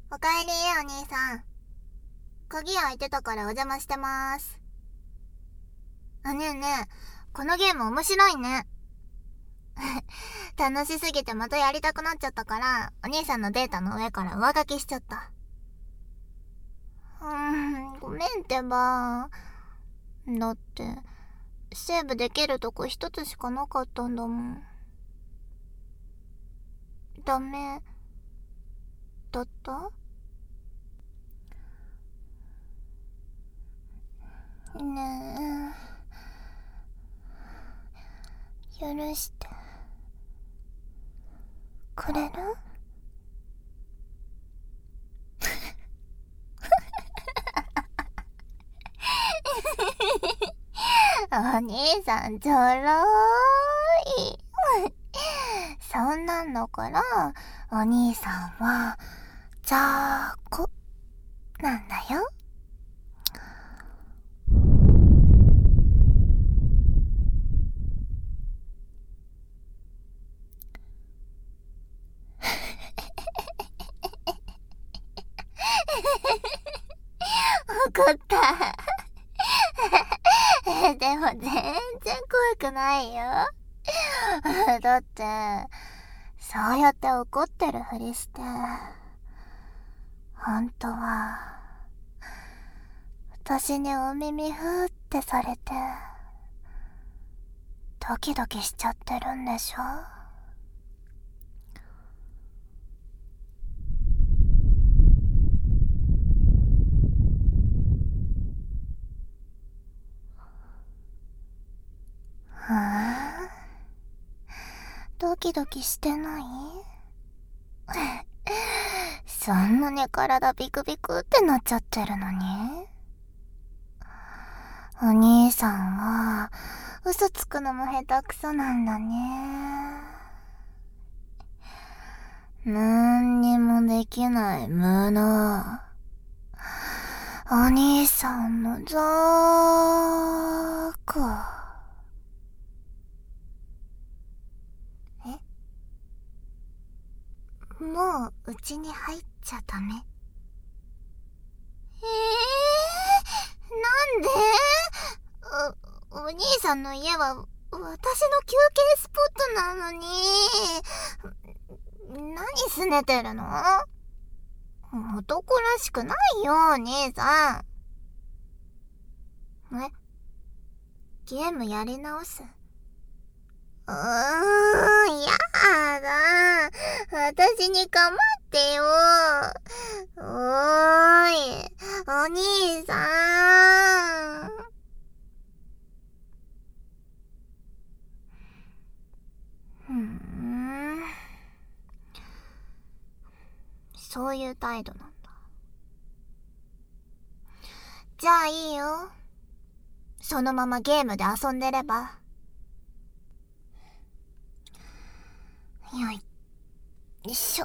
おかえり、お兄さん。鍵開いてたからお邪魔してまーす。ねえねえ、このゲーム面白いね。楽しすぎてまたやりたくなっちゃったから、お兄さんのデータの上から上書きしちゃった。ごめんってば。だって、セーブできるとこ一つしかなかったんだもん。ダメだった？ねえ、許してくれる？お兄さんちょろい。そんなんだからお兄さんは雑魚なんだよ。怒った。でも全然怖くないよ。だってそうやって怒ってるふりして本当は私にお耳ふーってされてドキドキしちゃってるんでしょ。ドキドキしてない？そんなに体ビクビクってなっちゃってるのに？お兄さんは嘘つくのも下手くそなんだね。なんにもできない無能。お兄さんのザーク。もう家に入っちゃダメ？なんで？お兄さんの家は私の休憩スポットなのに。何すねてるの？男らしくないよ、お兄さん。ゲームやり直す？やだ。私に構ってよ。おーい、お兄さん。そういう態度なんだ。じゃあいいよ。そのままゲームで遊んでれば。よいしょ。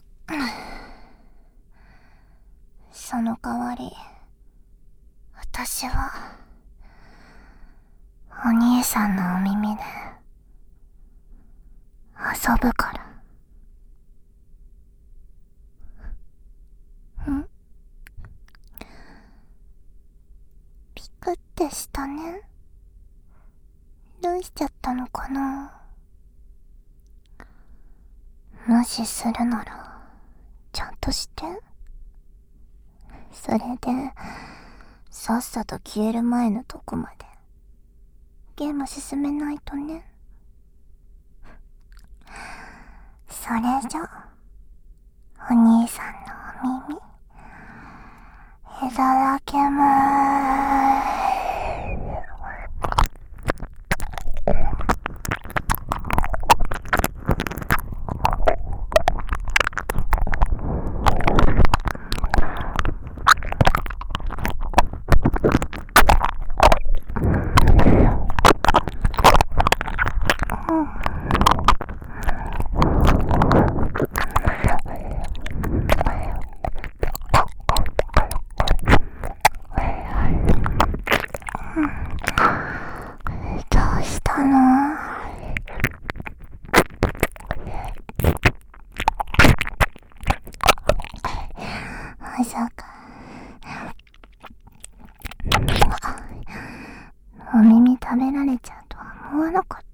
その代わり私はお兄さんのお耳で遊ぶから。ピクってしたね。どうしちゃったのかな。もしするならちゃんとして。それでさっさと消える前のとこまでゲーム進めないとね。それじゃお兄さんのお耳いただきまーす。 まさか。お耳食べられちゃうとは思わなかった？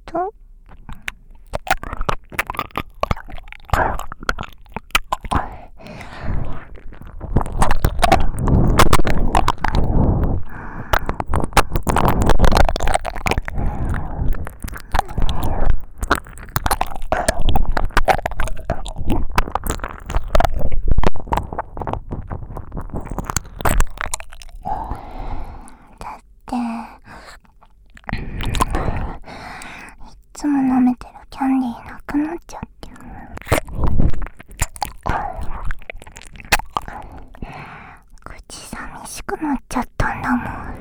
いつも舐めてるキャンディーなくなっちゃって。口寂しくなっちゃったんだもん。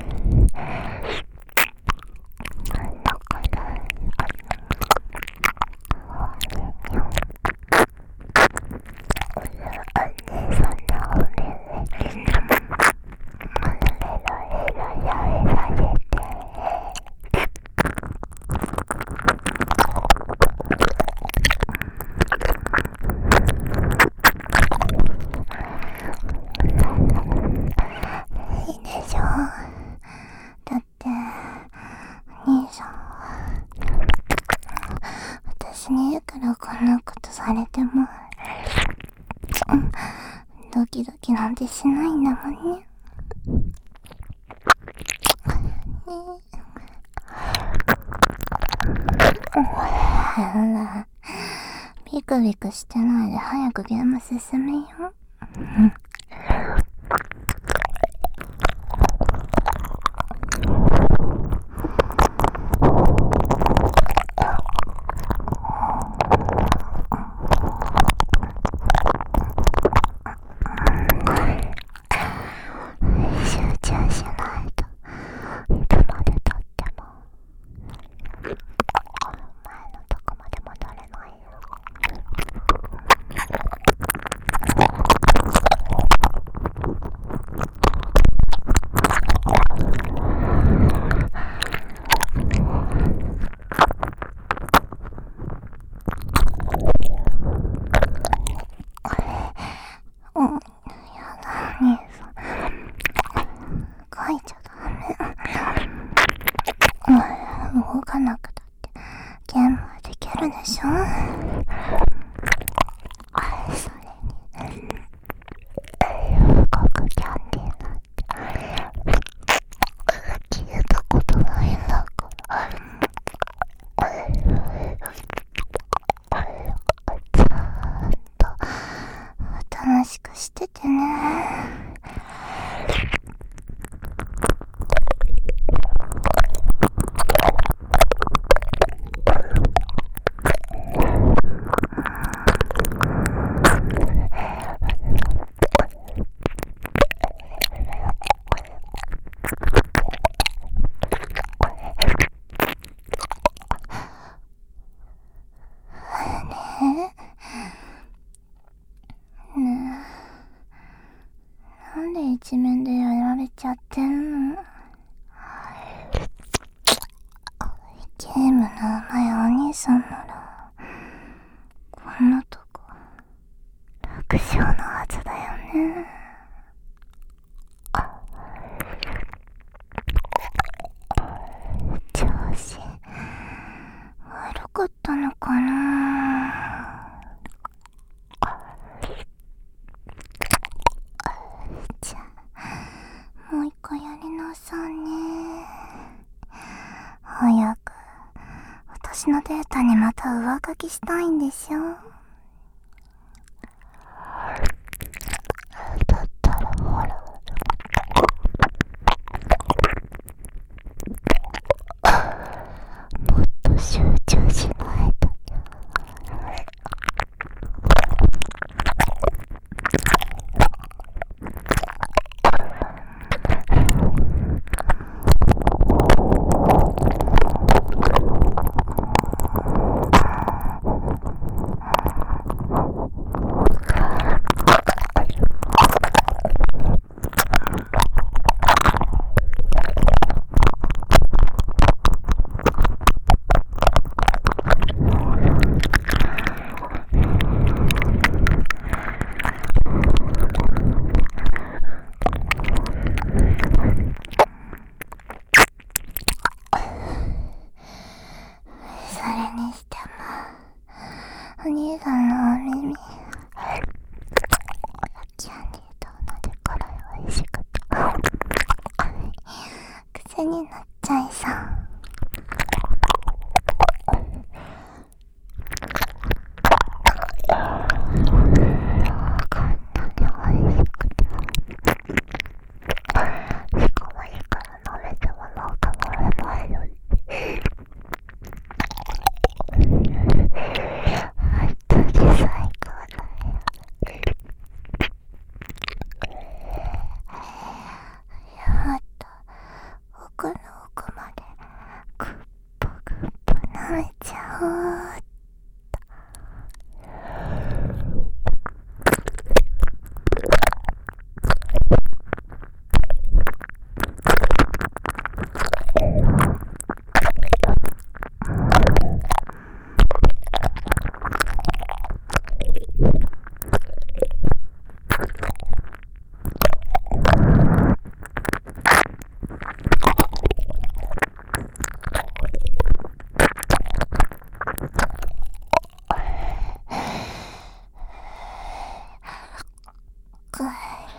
だって兄さんは私にいくらこんなことされてもドキドキなんてしないんだもんね。ほら、ビクビクしてないで早くゲーム進めよ。集中しないといつまで経っても前のとこまで戻れないよ。やだ、兄さん。書いちゃダメ。動かなくたってゲームはできるでしょ。それに動くキャンディーなんて消えたことないんだから。ちゃんとおとなしくしててね。ねえ、なんで一面でやられちゃってんの？ゲームの上手いお兄さんならこんなとこ楽勝のはずだよね。調子悪かったのかな。じゃあもう一回やりなさいね。早く私のデータにまた上書きしたいんでしょ。だったらほらもっと集中しないと。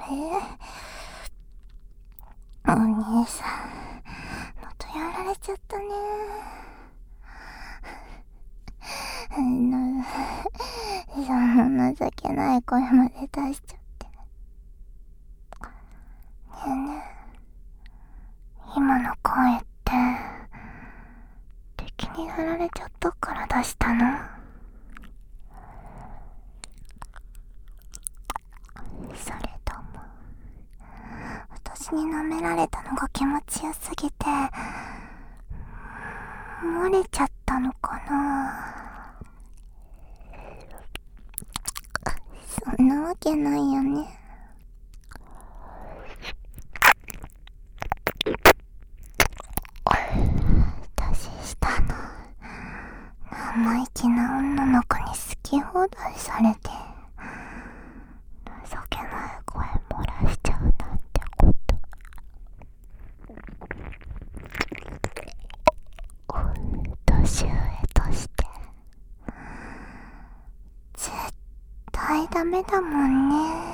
お兄さん、またやられちゃったね。そんな情けない声まで出しちゃって。ねえねえ、今の声って敵にやられちゃったから出したの？それとも私に舐められたのが気持ちよすぎて漏れちゃったのかな？そんなわけないよね。年下の生意気な女の子に好き放題されて情けない声漏らしちゃうなんてこと。年上として絶対ダメだもんね。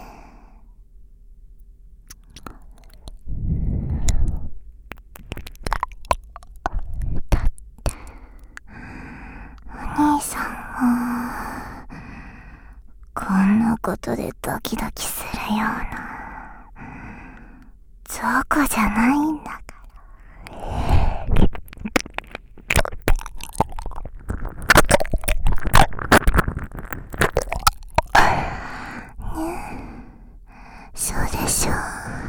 だってお兄さんはこんなことでドキドキするようなゾコじゃないんだからね。そうでしょう。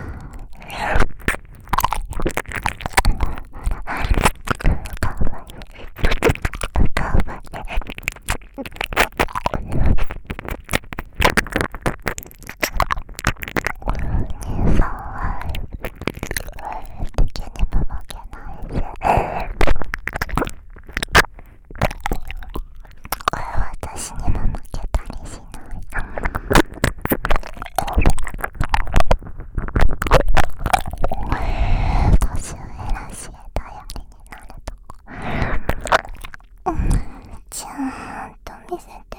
ちゃんと見せて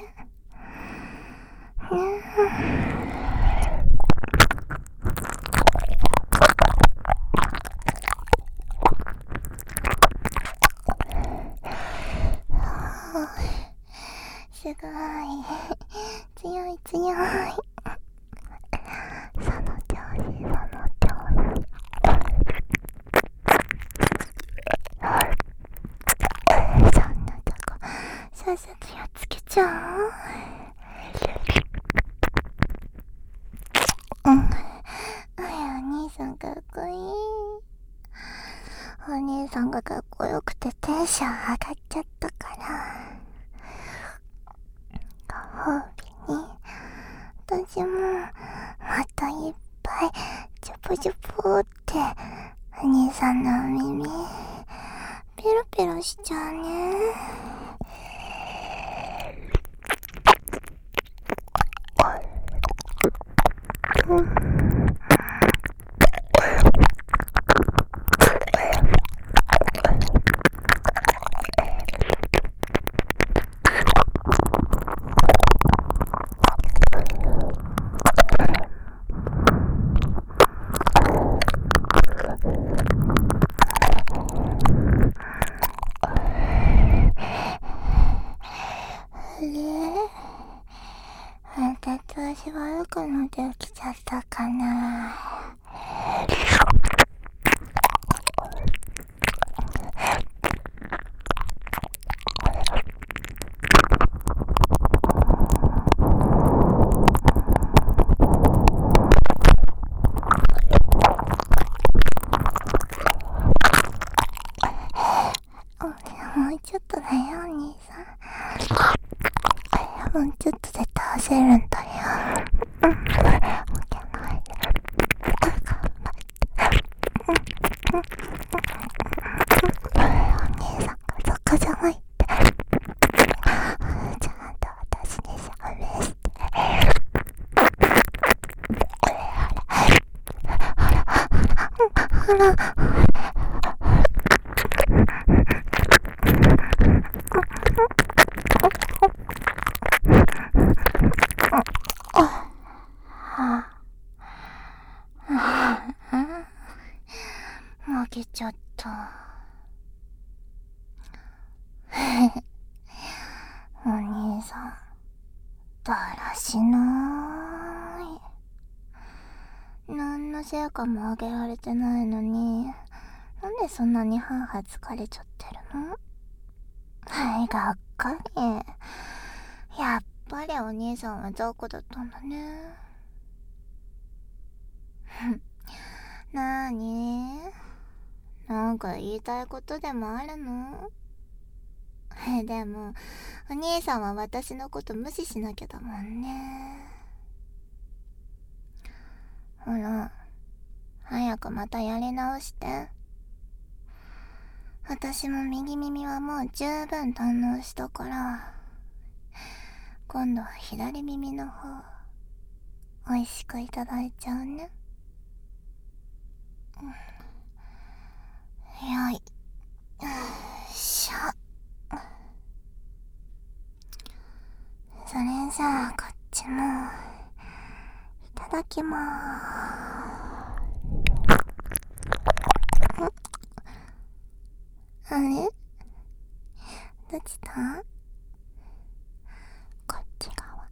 ね。すごい強い強い。その調子その調子。そんなとこさっさとやっつけちゃう。お兄さんかっこいい。お兄さんがかっこよくてテンション上がっちゃったからご褒美に私もまたいっぱいチョポチョポってお兄さんのお耳ペロペロしちゃうね。また調子悪くなってきちゃったかな。もうちょっとだよ、お兄さん。もうちょっとで倒せるんだよ。負けないで。頑張って。お兄さんがそこじゃないって。ちゃんと私に証明して。ほら。 けちゃった。お兄さん、だらしなーい。何の成果もあげられてないのに、なんでそんなにハ疲れちゃってるの？はい、がっかり。やっぱりお兄さんは雑魚だったんだね。なーに？なんか言いたいことでもあるの？でも、お兄さんは私のこと無視しなきゃだもんね。ほら、早くまたやり直して。私も右耳はもう十分堪能したから、今度は左耳の方、美味しくいただいちゃうね。よいしょ。それじゃあこっちもいただきまーす。あれ？どっちだ？こっち側。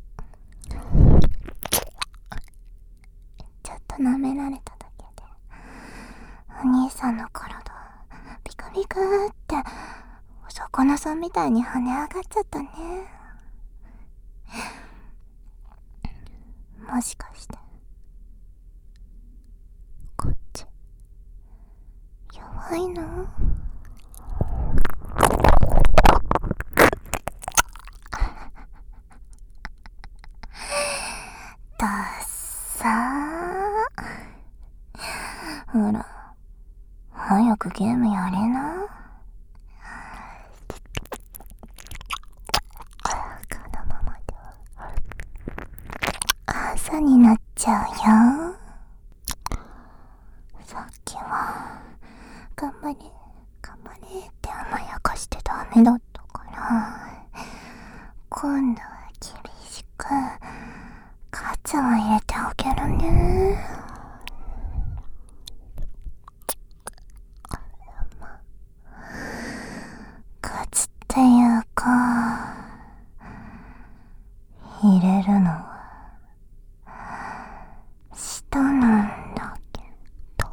ちょっと舐められただけでお兄さんの体ピクピクってお魚さんみたいに跳ね上がっちゃったね。もしかしてこっち弱いの？だっさー。ほら、早くゲームやれな。このままでは朝になっちゃうよ。さっきは頑張れ頑張れって甘やかしてダメだったから、今度は厳しく喝を入れてあげるね。喝っていうか、入れるのは舌なんだけど。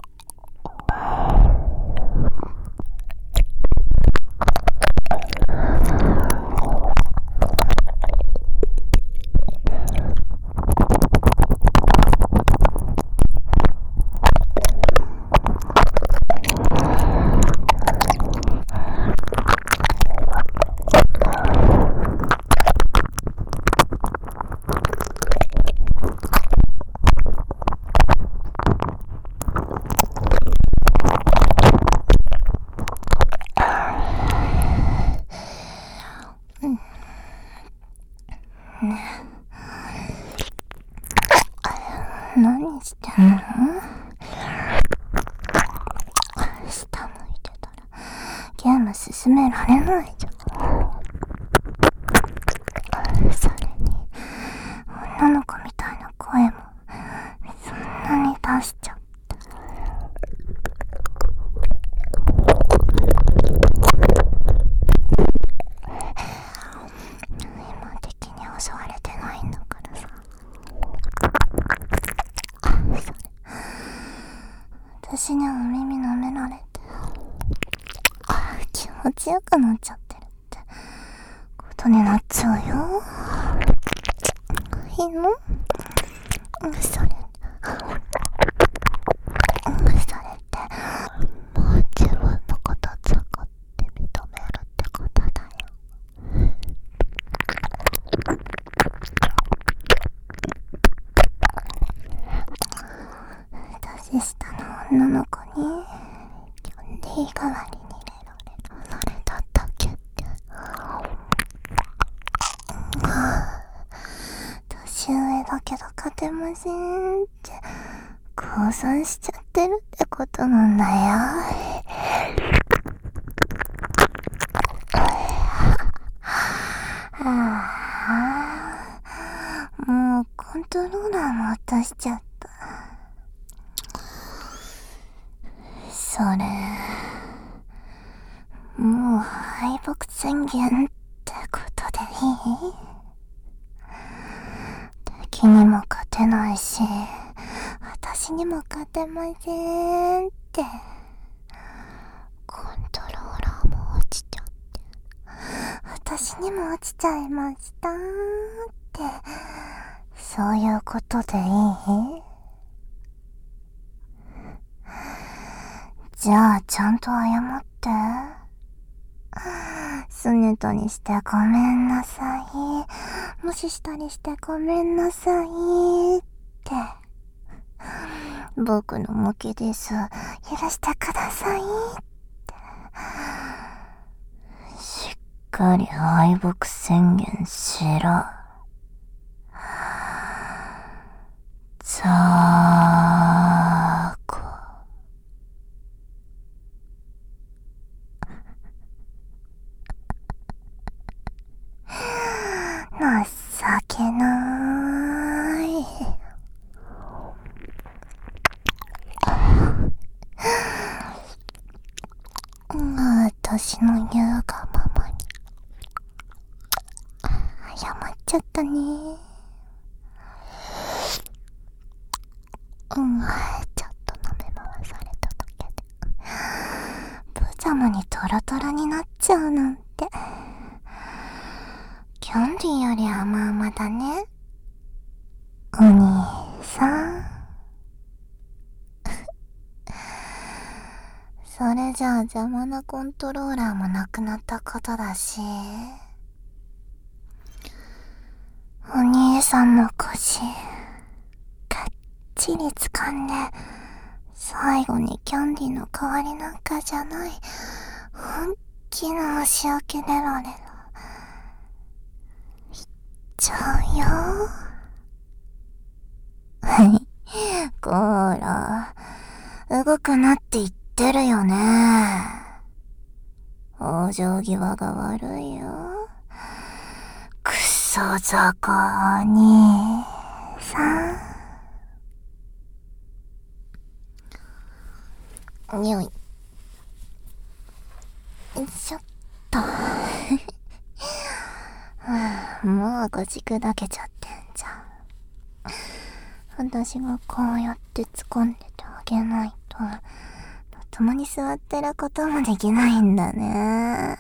何してんの？下向いてたらゲーム進められないじゃん。それに女の子みたいな声もそんなに出しちゃって。今敵に襲われてないんだからさ。私には耳舐められて気持ちよくなっちゃってるってことになっちゃうよ。いいの？それってもう自分のこと雑魚って認めるってことだよ。年下の女の子にキャンディー代わりにそれだったっけって。年上だけど勝てませんって降参しちゃってるってことなんだよ。もうコントローラーも落としちゃった。そそれ、もう敗北宣言ってことでいい？敵にも勝てないし、私にも勝てませんって。コントローラーも落ちちゃって、私にも落ちちゃいましたって、そういうことでいい？じゃあちゃんと謝って。スネトにしてごめんなさい。無視したりしてごめんなさいって。僕の負けです。許してくださいって。しっかり敗北宣言しろ。ザーコ。情けない。私の言うがままに謝っちゃったね。ちょっと舐め回されただけで無様にトロトロになっちゃうなんて。キャンディーより甘々だね、お兄さん。それじゃあ邪魔なコントローラーもなくなったことだし、お兄さんの腰がっちり掴んで、最後にキャンディーの代わりなんかじゃない本気の押し分けレロレロいっちゃうよ。はい、コーラ動くなって言ってるよね。往生際が悪いよ、クソザコお兄さん。にょい、よいしょっと。もうごじくだけちゃってんじゃん。私がこうやって突っ込んでてあげないと、共に座ってることもできないんだね。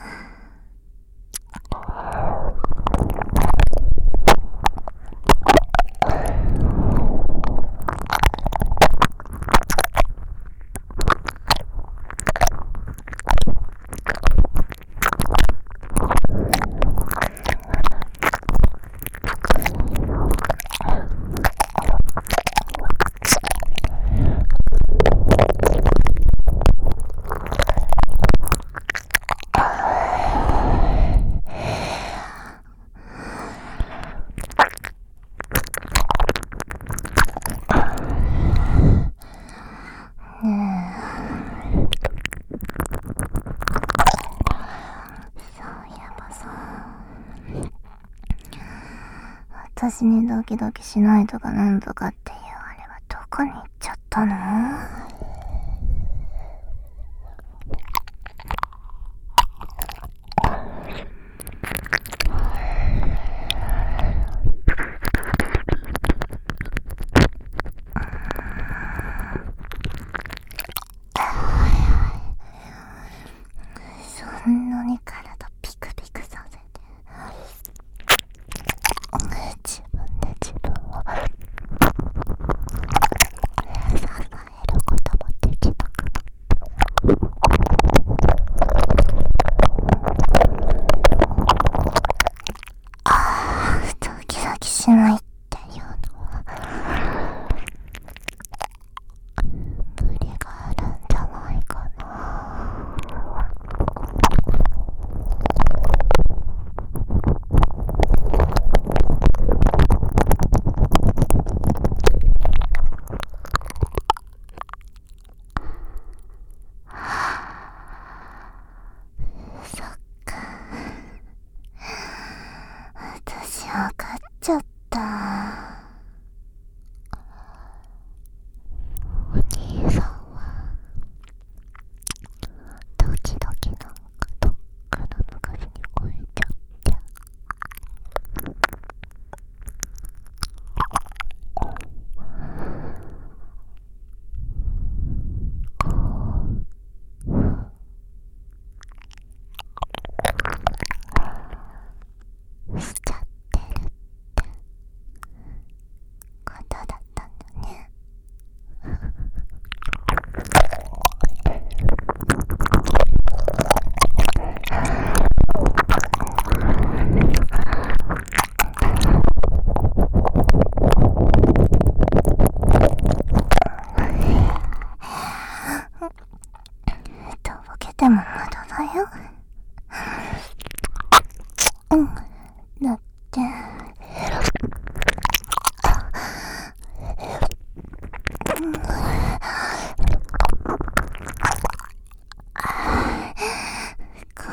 私にドキドキしないとかなんとかっていうあれはどこに行っちゃったの？そんなに体ピクピクさせて自分で自分を支えること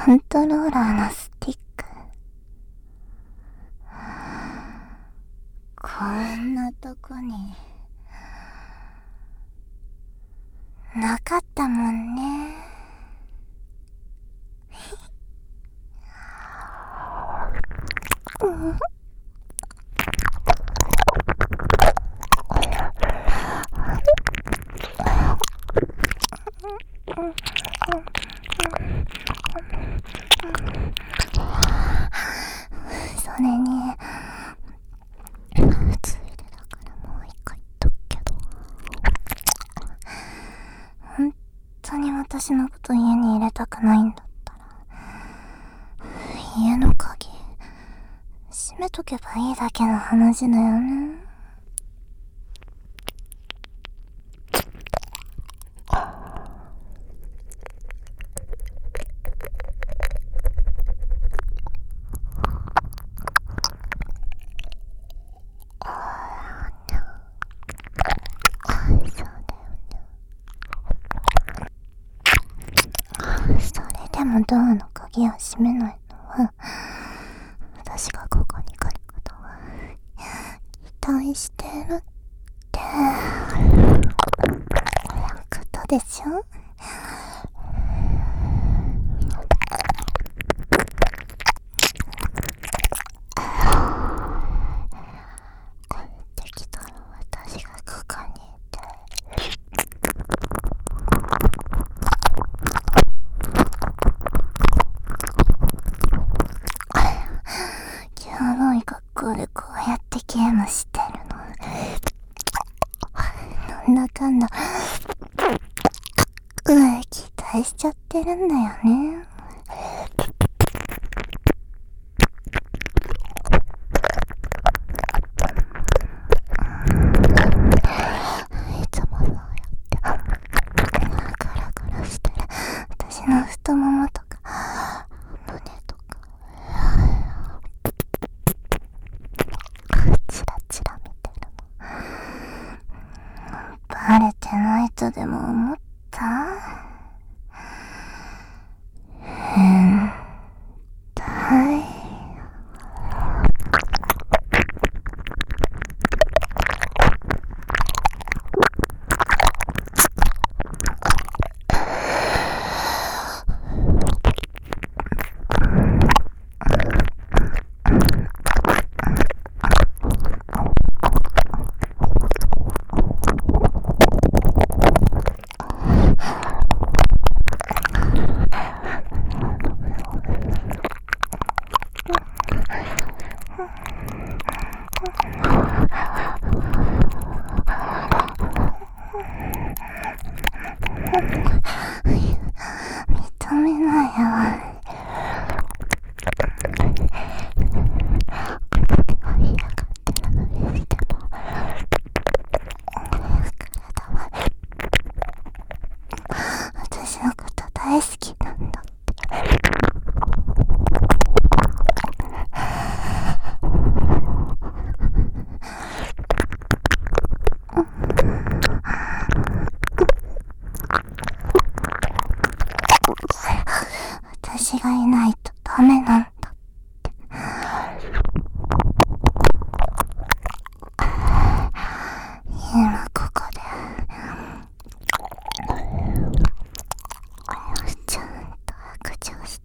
コントローラーのスティック。こんなとこになかったもんね。それについでだからもう一回言っとくけど、本当に私のこと家に入れたくないんだったら、家の鍵閉めとけばいいだけの話だよね。それでもドアの鍵を閉めないのは、私がここに来ることを期待してるってことでしょ。帰ってきたら私がここにいて、今日の学校でこうやってゲームしてるの。なんだかんだ期待しちゃってるんだよね。いつもそうやってガラガラしてる私の太ももとか胸とかチラチラ見てるの。バレてないとでも思った？変態。認めないよ。私のこと大好きなんだって。私がいないとダメなんだ。今ここでちゃんと白状して。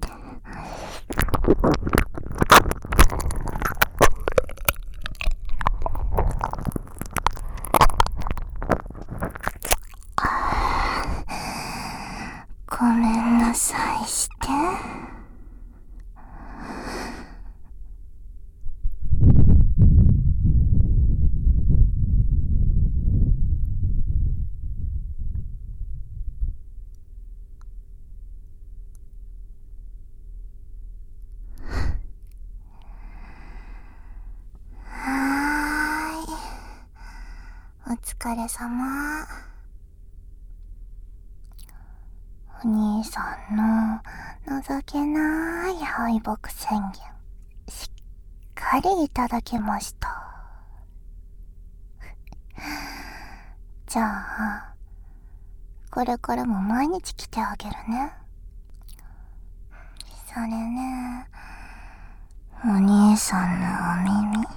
ごめんなさいして。お疲れ様。お兄さんの情けない敗北宣言、しっかりいただきました。じゃあ、これからも毎日来てあげるね。 それね、お兄さんのお耳、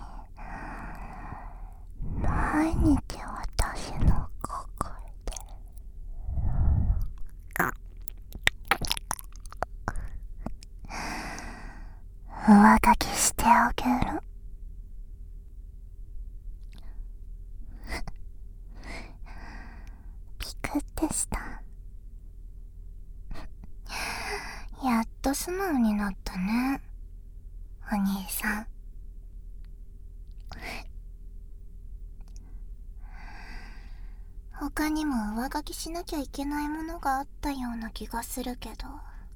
毎日私のここで上書きしてあげる。ピクってした。やっと素直になったね、お兄さん。他にも上書きしなきゃいけないものがあったような気がするけど、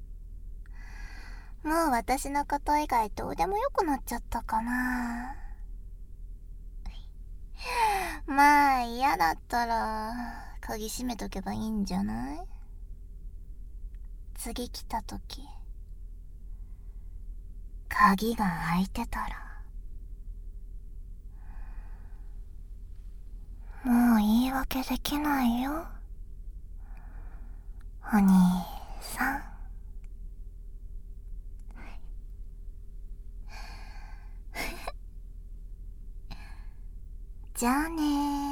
もう私のこと以外どうでもよくなっちゃったかな。まあ嫌だったら鍵閉めとけばいいんじゃない？次来た時鍵が開いてたら。もう言い訳できないよ、お兄さん。じゃあねー。